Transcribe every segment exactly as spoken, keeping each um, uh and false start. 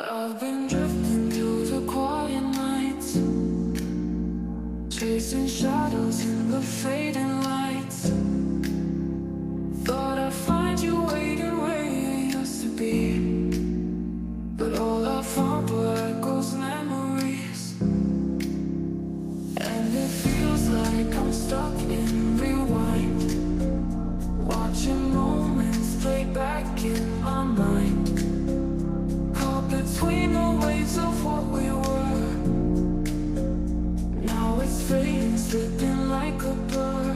I've been drifting through the quiet nights, chasing shadows in the fading lights. Thought I'd find you waiting where you used to be, but all I found were echoes, memories. And it feels like I'm stuck in rewind, watching moments play back in my mind, between the waves of what we were. Now it's fading, slipping like a blur.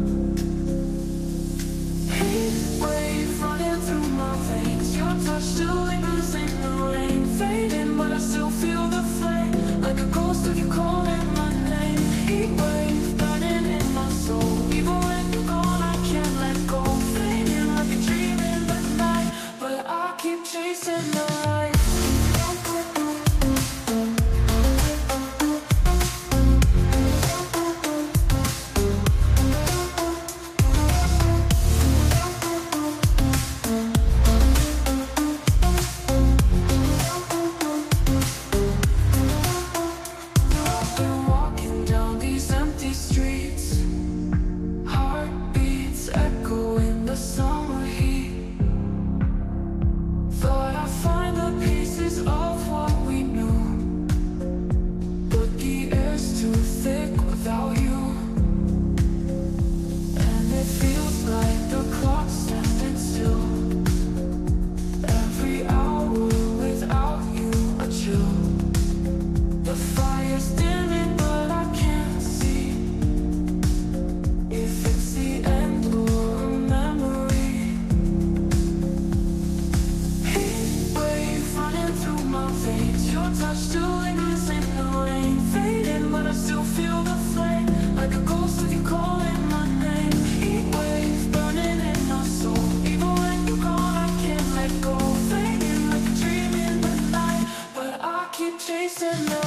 Heat wave running through my veins, your touch still lingers in the rain. Fading, but I still feel the flame, like a ghost of you calling my name. Heat wave burning in my soul, even when you're gone I can't let go. Fading like a dream in the night, but I keep chasing the light. Chasing